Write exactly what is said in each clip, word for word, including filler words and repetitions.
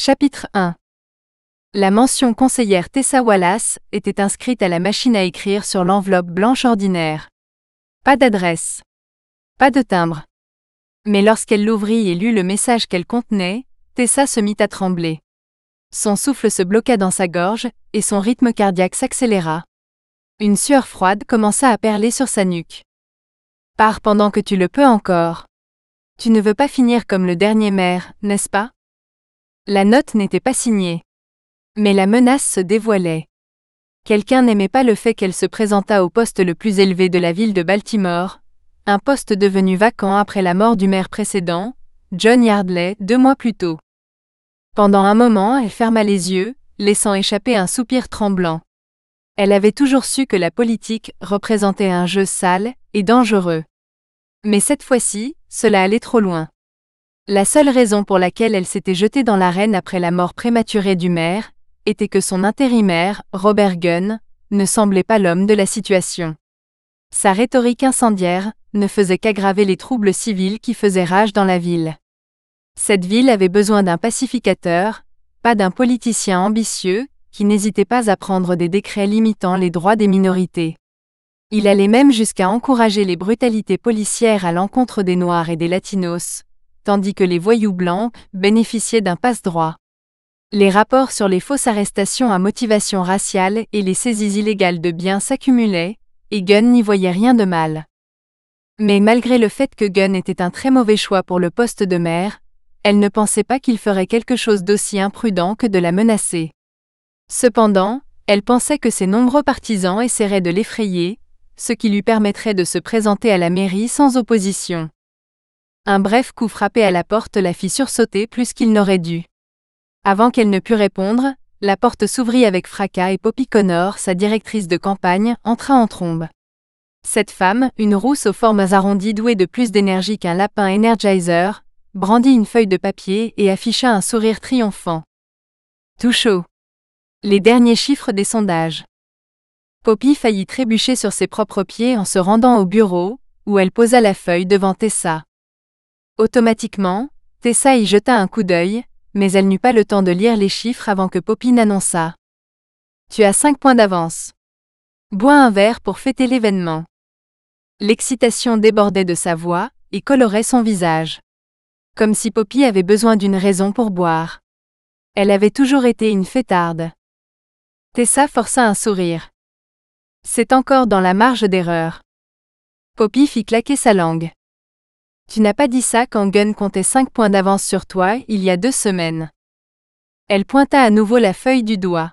Chapitre un. La mention conseillère Tessa Wallace était inscrite à la machine à écrire sur l'enveloppe blanche ordinaire. Pas d'adresse. Pas de timbre. Mais lorsqu'elle l'ouvrit et lut le message qu'elle contenait, Tessa se mit à trembler. Son souffle se bloqua dans sa gorge, et son rythme cardiaque s'accéléra. Une sueur froide commença à perler sur sa nuque. « Pars pendant que tu le peux encore. Tu ne veux pas finir comme le dernier maire, n'est-ce pas ?» La note n'était pas signée. Mais la menace se dévoilait. Quelqu'un n'aimait pas le fait qu'elle se présentât au poste le plus élevé de la ville de Baltimore, un poste devenu vacant après la mort du maire précédent, John Yardley, deux mois plus tôt. Pendant un moment, elle ferma les yeux, laissant échapper un soupir tremblant. Elle avait toujours su que la politique représentait un jeu sale et dangereux. Mais cette fois-ci, cela allait trop loin. La seule raison pour laquelle elle s'était jetée dans l'arène après la mort prématurée du maire était que son intérimaire, Robert Gunn, ne semblait pas l'homme de la situation. Sa rhétorique incendiaire ne faisait qu'aggraver les troubles civils qui faisaient rage dans la ville. Cette ville avait besoin d'un pacificateur, pas d'un politicien ambitieux qui n'hésitait pas à prendre des décrets limitant les droits des minorités. Il allait même jusqu'à encourager les brutalités policières à l'encontre des Noirs et des Latinos, tandis que les voyous blancs bénéficiaient d'un passe-droit. Les rapports sur les fausses arrestations à motivation raciale et les saisies illégales de biens s'accumulaient, et Gunn n'y voyait rien de mal. Mais malgré le fait que Gunn était un très mauvais choix pour le poste de maire, elle ne pensait pas qu'il ferait quelque chose d'aussi imprudent que de la menacer. Cependant, elle pensait que ses nombreux partisans essaieraient de l'effrayer, ce qui lui permettrait de se présenter à la mairie sans opposition. Un bref coup frappé à la porte la fit sursauter plus qu'il n'aurait dû. Avant qu'elle ne pût répondre, la porte s'ouvrit avec fracas et Poppy Connor, sa directrice de campagne, entra en trombe. Cette femme, une rousse aux formes arrondies douée de plus d'énergie qu'un lapin Energizer, brandit une feuille de papier et afficha un sourire triomphant. Tout chaud. Les derniers chiffres des sondages. Poppy faillit trébucher sur ses propres pieds en se rendant au bureau, où elle posa la feuille devant Tessa. Automatiquement, Tessa y jeta un coup d'œil, mais elle n'eut pas le temps de lire les chiffres avant que Poppy n'annonça. « Tu as cinq points d'avance. Bois un verre pour fêter l'événement. » L'excitation débordait de sa voix et colorait son visage. Comme si Poppy avait besoin d'une raison pour boire. Elle avait toujours été une fêtarde. Tessa força un sourire. « C'est encore dans la marge d'erreur. » Poppy fit claquer sa langue. Tu n'as pas dit ça quand Gunn comptait cinq points d'avance sur toi il y a deux semaines. Elle pointa à nouveau la feuille du doigt.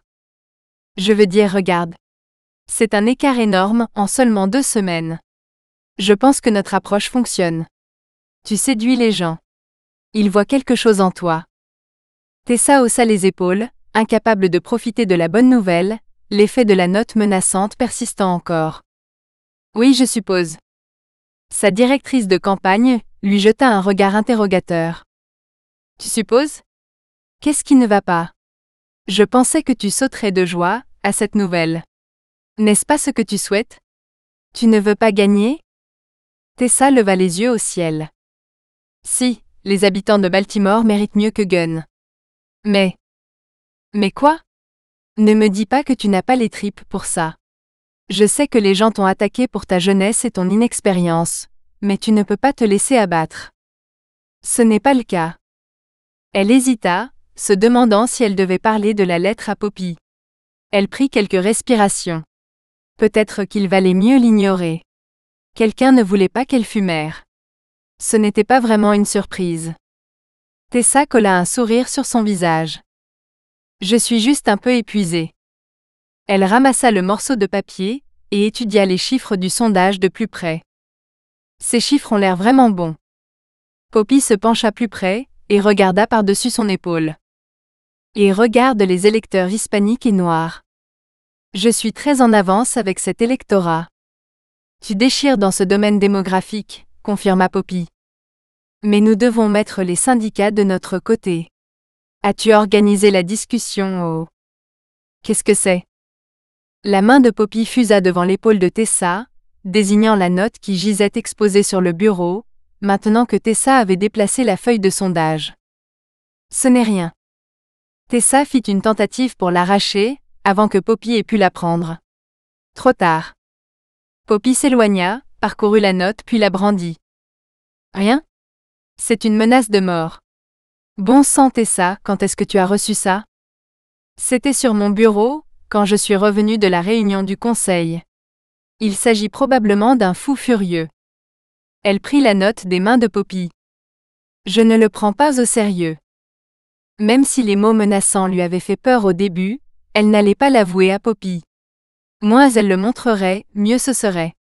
Je veux dire, regarde. C'est un écart énorme en seulement deux semaines. Je pense que notre approche fonctionne. Tu séduis les gens. Ils voient quelque chose en toi. Tessa haussa les épaules, incapable de profiter de la bonne nouvelle, l'effet de la note menaçante persistant encore. Oui, je suppose. Sa directrice de campagne lui jeta un regard interrogateur. Tu supposes? Qu'est-ce qui ne va pas? Je pensais que tu sauterais de joie à cette nouvelle. N'est-ce pas ce que tu souhaites? Tu ne veux pas gagner? Tessa leva les yeux au ciel. Si, les habitants de Baltimore méritent mieux que Gunn. Mais... Mais quoi? Ne me dis pas que tu n'as pas les tripes pour ça. Je sais que les gens t'ont attaqué pour ta jeunesse et ton inexpérience, mais tu ne peux pas te laisser abattre. Ce n'est pas le cas. Elle hésita, se demandant si elle devait parler de la lettre à Poppy. Elle prit quelques respirations. Peut-être qu'il valait mieux l'ignorer. Quelqu'un ne voulait pas qu'elle fût mère. Ce n'était pas vraiment une surprise. Tessa colla un sourire sur son visage. Je suis juste un peu épuisée. Elle ramassa le morceau de papier et étudia les chiffres du sondage de plus près. Ces chiffres ont l'air vraiment bons. Poppy se pencha plus près et regarda par-dessus son épaule. Et regarde les électeurs hispaniques et noirs. Je suis très en avance avec cet électorat. Tu déchires dans ce domaine démographique, confirma Poppy. Mais nous devons mettre les syndicats de notre côté. As-tu organisé la discussion au... Qu'est-ce que c'est? La main de Poppy fusa devant l'épaule de Tessa, désignant la note qui gisait exposée sur le bureau, maintenant que Tessa avait déplacé la feuille de sondage. Ce n'est rien. Tessa fit une tentative pour l'arracher, avant que Poppy ait pu la prendre. Trop tard. Poppy s'éloigna, parcourut la note puis la brandit. Rien? C'est une menace de mort. Bon sang Tessa, quand est-ce que tu as reçu ça? C'était sur mon bureau, quand je suis revenue de la réunion du conseil. Il s'agit probablement d'un fou furieux. Elle prit la note des mains de Poppy. Je ne le prends pas au sérieux. Même si les mots menaçants lui avaient fait peur au début, elle n'allait pas l'avouer à Poppy. Moins elle le montrerait, mieux ce serait.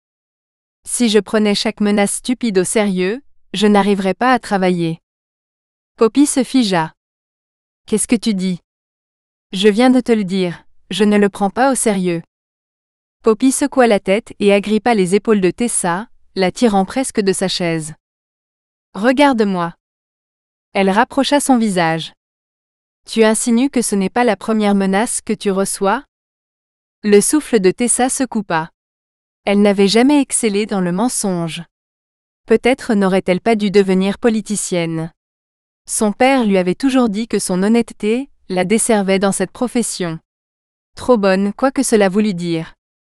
Si je prenais chaque menace stupide au sérieux, je n'arriverais pas à travailler. Poppy se figea. Qu'est-ce que tu dis? Je viens de te le dire, je ne le prends pas au sérieux. Poppy secoua la tête et agrippa les épaules de Tessa, la tirant presque de sa chaise. Regarde-moi. Elle rapprocha son visage. Tu insinues que ce n'est pas la première menace que tu reçois? Le souffle de Tessa se coupa. Elle n'avait jamais excellé dans le mensonge. Peut-être n'aurait-elle pas dû devenir politicienne. Son père lui avait toujours dit que son honnêteté la desservait dans cette profession. Trop bonne, quoi que cela voulût dire.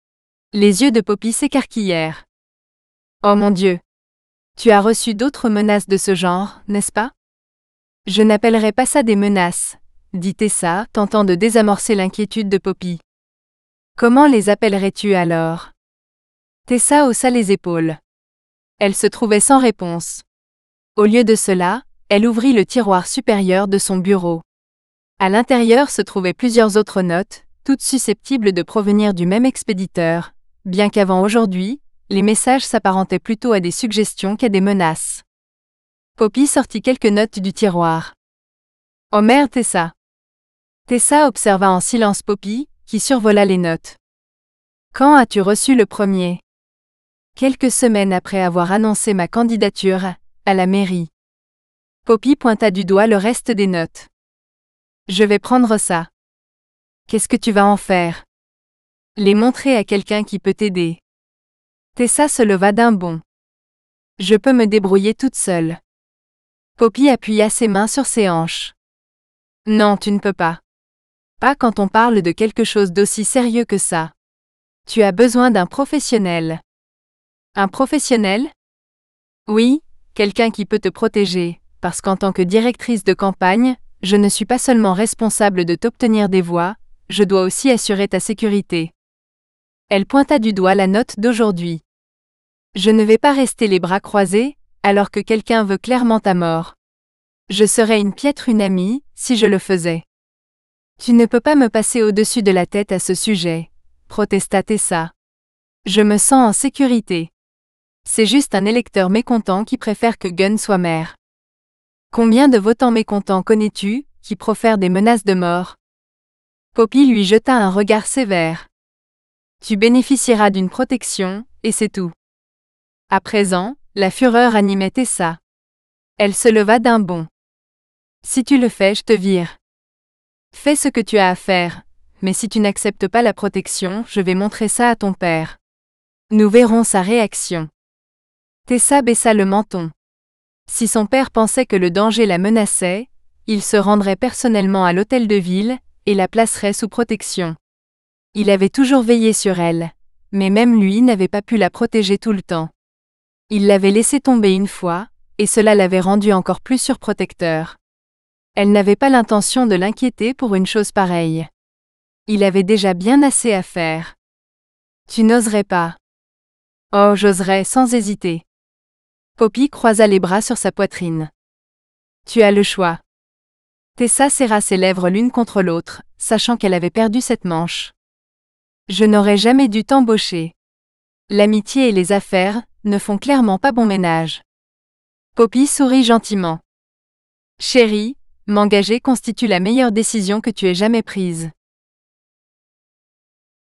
Les yeux de Poppy s'écarquillèrent. Oh mon Dieu! Tu as reçu d'autres menaces de ce genre, n'est-ce pas? Je n'appellerais pas ça des menaces, dit Tessa, tentant de désamorcer l'inquiétude de Poppy. Comment les appellerais-tu alors? Tessa haussa les épaules. Elle se trouvait sans réponse. Au lieu de cela, elle ouvrit le tiroir supérieur de son bureau. À l'intérieur se trouvaient plusieurs autres notes, toutes susceptibles de provenir du même expéditeur, bien qu'avant aujourd'hui, les messages s'apparentaient plutôt à des suggestions qu'à des menaces. Poppy sortit quelques notes du tiroir. « Oh merde Tessa !» Tessa observa en silence Poppy, qui survola les notes. « Quand as-tu reçu le premier ?»« Quelques semaines après avoir annoncé ma candidature à la mairie. » Poppy pointa du doigt le reste des notes. « Je vais prendre ça. »« Qu'est-ce que tu vas en faire ?»« Les montrer à quelqu'un qui peut t'aider. » Tessa se leva d'un bond. « Je peux me débrouiller toute seule. » Poppy appuya ses mains sur ses hanches. « Non, tu ne peux pas. Pas quand on parle de quelque chose d'aussi sérieux que ça. Tu as besoin d'un professionnel. » Un professionnel? Oui, quelqu'un qui peut te protéger, parce qu'en tant que directrice de campagne, je ne suis pas seulement responsable de t'obtenir des voix, je dois aussi assurer ta sécurité. Elle pointa du doigt la note d'aujourd'hui. Je ne vais pas rester les bras croisés, alors que quelqu'un veut clairement ta mort. Je serais une piètre une amie, si je le faisais. Tu ne peux pas me passer au-dessus de la tête à ce sujet, protesta Tessa. Je me sens en sécurité. C'est juste un électeur mécontent qui préfère que Gunn soit maire. Combien de votants mécontents connais-tu, qui profèrent des menaces de mort? Poppy lui jeta un regard sévère. Tu bénéficieras d'une protection, et c'est tout. À présent, la fureur animait Tessa. Elle se leva d'un bond. Si tu le fais, je te vire. Fais ce que tu as à faire, mais si tu n'acceptes pas la protection, je vais montrer ça à ton père. Nous verrons sa réaction. Tessa baissa le menton. Si son père pensait que le danger la menaçait, il se rendrait personnellement à l'hôtel de ville et la placerait sous protection. Il avait toujours veillé sur elle, mais même lui n'avait pas pu la protéger tout le temps. Il l'avait laissée tomber une fois, et cela l'avait rendue encore plus surprotecteur. Elle n'avait pas l'intention de l'inquiéter pour une chose pareille. Il avait déjà bien assez à faire. Tu n'oserais pas. Oh, j'oserais sans hésiter. Poppy croisa les bras sur sa poitrine. Tu as le choix. Tessa serra ses lèvres l'une contre l'autre, sachant qu'elle avait perdu cette manche. Je n'aurais jamais dû t'embaucher. L'amitié et les affaires ne font clairement pas bon ménage. Poppy sourit gentiment. Chérie, m'engager constitue la meilleure décision que tu aies jamais prise.